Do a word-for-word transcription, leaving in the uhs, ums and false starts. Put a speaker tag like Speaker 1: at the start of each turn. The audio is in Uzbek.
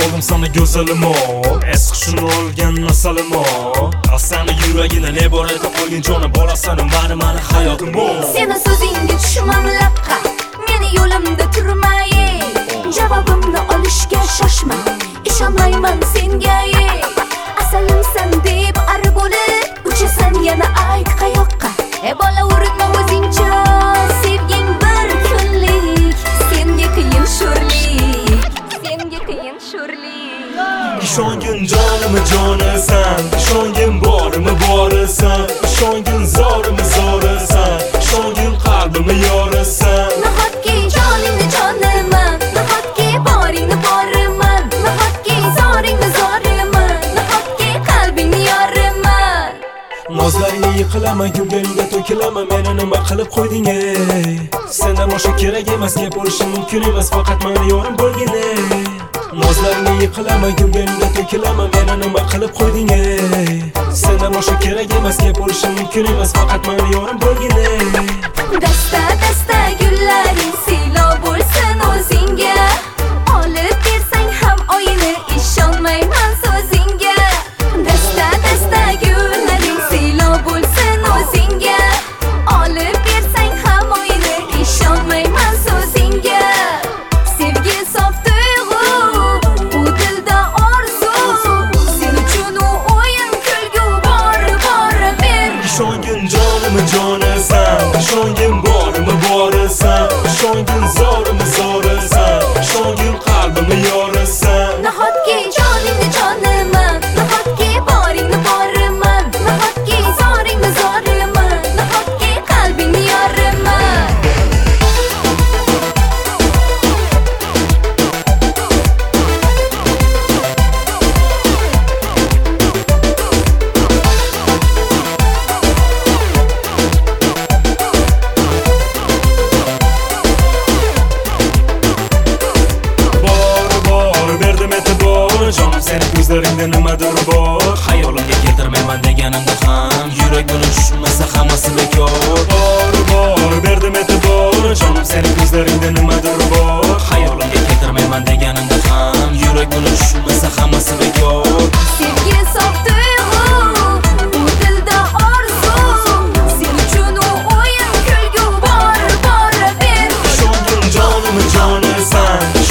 Speaker 1: oldim sana go'zalim o, es qushini olgan masalim o. Asani yuragini ne bor aytib qo'ygin jonim, bolasanim bari mani hayotim o.
Speaker 2: Seni so'zingga tushmam laqqa, meni yo'limda turmaye. Javobimni olishga shoshma, ishonmayman senga ye. Asalimsan deb ari bo'lib, uchasan yana ayt qayoqqa. E bola urinma o'zingcha, sevging bir kunlik, senga qiyin sho'rlik, senga qiyin sho'rlik.
Speaker 1: Ishongin jonimi jonisan, ishongin borimi borisan, ishongin zorimi zorisan, ishongin qalbimi yorisan.
Speaker 2: Nahotki joningni joniman, nahotki boringni boriman, nahotki zoringni zoriman, nahotki qalbingni yoriman.
Speaker 1: Nozlaringga yiqilaman, kulganingga to'kilaman, meni nima qilib qo'yding ey? Sendan boshqa kerak emas, gap bo'lishi mumkin emas, faqat meni yorim bo'lgin ey. Nozlaringga yiqilaman, kulganingga to'kilaman, meni nima qilib qo'yding ey? Sendan boshqa kerak emas, gap bo'lishi mumkin emas, faqat meni yorim bo'lgin ey.
Speaker 2: Dasta dasta gullaring silo bo'lsin o'zingga, olib bersang ham oyini, ishonmayman so'zingga. Dasta dasta gullaring silo bo'lsin o'zingga, olib bersang ham oyini, ishonmayman so'zingga. Sevgi sof tuyg'u, u dilda orzu, sen uchun u o'yin kulgu bor bor ber.
Speaker 1: Ishongin jonimi jonisan, ishongin borimi borisan, ishongin zorimi zorisan, ishongin qalbimi yorisan.
Speaker 2: Nahotki joningni joniman, nahotki boringni boriman, nahotki zoringni zoriman, nahotki qalbingni yoriman.
Speaker 1: Jonim seni ko'zlaringda nimadir bor, xayolimga keltirmayman deganimda ham yurak buni tushunmasa hammasi bekor. Bor bor berdim e'tibor, jonim seni ko'zlaringda nimadir bor, xayolimga keltirmayman deganimda ham yurak buni tushunmasa hammasi bekor.
Speaker 2: Sevgi sof tuyg'u, u dilda orzu, sen uchun u o'yin kulgu bor bor ber.
Speaker 1: Ishongin jonimi jonisan,